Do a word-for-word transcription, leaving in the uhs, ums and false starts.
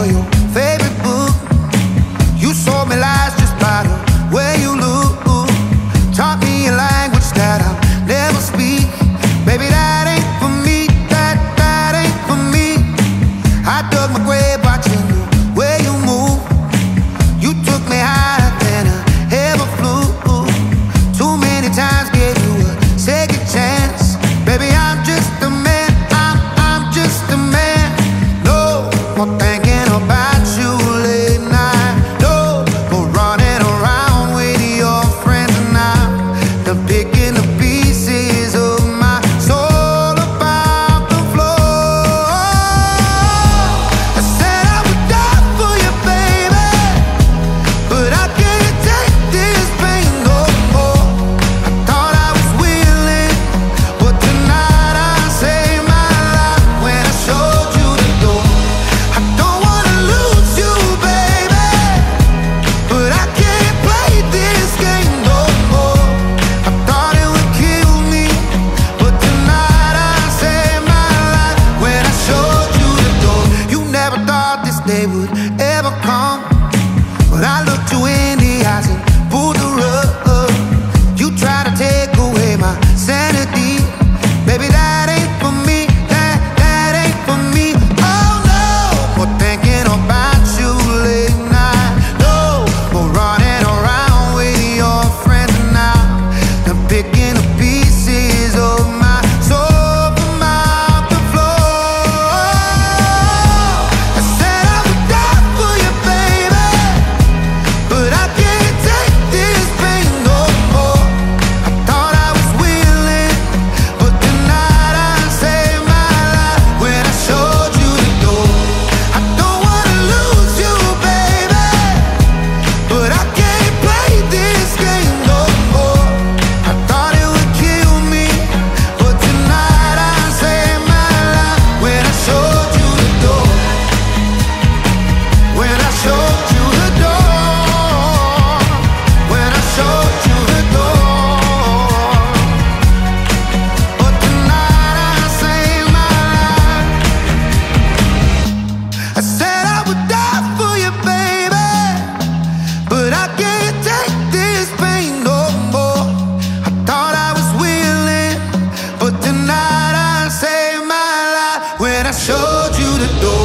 of your favorite book. You sold me lies just by the way you look. Taught me a language that I'll never speak. Baby, that ain't for me, that, that ain't for me. I dug my grave watching the way you move. You took me higher than I ever flew. Too many times gave you a second chance. Baby, I'm just a man, I'm, I'm just a man. No more thinking about you late night. No more running around with your friends and I'm done picking the pieces of my soul about the floor. I said I would die for you, baby, but I can't take this pain no more. I thought I was willing, but tonight I saved my life when I showed you the door. I don't wanna lose you, baby, but I can't play this game no more. I thought it would kill me, but tonight I saved my life when I showed you the door. You never thought this day would ever come, but I looked you in the eyes and pulled the rug. You tried to take away my sanity. Baby, that ain't for me, that, that ain't for me. Oh no, more thinking about you late night. No more running around with your friends and now I'm picking the pieces of my soul from out the floor. I said I would die for you, baby, but I can't take this pain no more. I thought I was willing, but tonight I saved my life when I showed you the door. I don't wanna lose you, baby, but I can't play this game no more. I thought it would kill me, but tonight I saved my life when I showed you the door. When I showed you the door. When I showed you the door. But tonight I saved my life. I said I would die for you, baby, but I can't take this pain no more. I thought I was willing, but tonight I saved my life when I showed you the door.